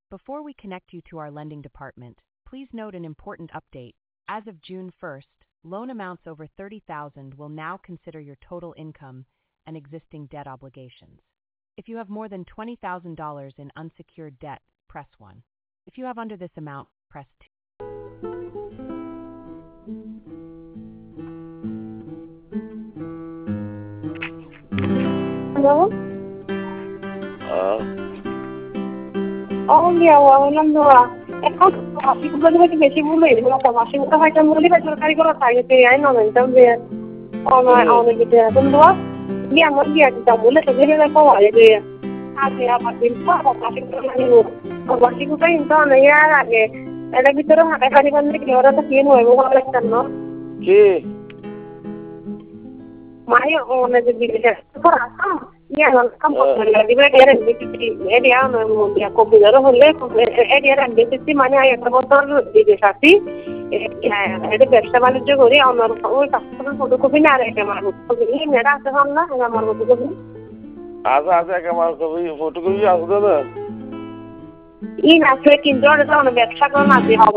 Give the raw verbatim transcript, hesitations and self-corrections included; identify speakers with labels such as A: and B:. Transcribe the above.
A: Before we connect you to our lending department, please note an important update. As of June first, loan amounts over thirty thousand dollars will now consider your total income and existing debt obligations. If you have more than twenty thousand dollars in unsecured debt, press one. If you have under this amount, press two.
B: Hello?
C: Ah,
B: Oh, yeah, well, I'm not. এখন অফিসগুলো থেকে বেশি ভুল হয়ে গেল তো মাসিকটা হয়তো মূল্য বা সরকারি করা থাকে তো আই না মেনটাম যে অনলাইন অনেক কিছু এখন দোয়া কি আমার কি একটা বলে তো ভেবে রাখো আরে যে আগে আবার দিন পর মাসিকটা মানে ও মাসিকটা ইনতো না ইয়ার আগে এটা ভিতরে হাতে খালি বন্ধ কি ওরা তো কি নয় ভালো লাগছে না
C: কি
B: মানে অনেক দিকে পড়া ya non campo la libre che era in venti e hanno un dia computer con le e era in venti mani hai একটা বছর দিতে থাকি এটা ব্যবসা বাণিজ্য করি আমার ওই কাস্টমার ফটোকপি না রেখে আমার ফটোকপি মেরা আছে না আমার ফটোকপি
C: আছে আছে আমার কপি ফটোকপি আছে না
B: ই না সে কিন্তু ওটা ব্যবসা করা না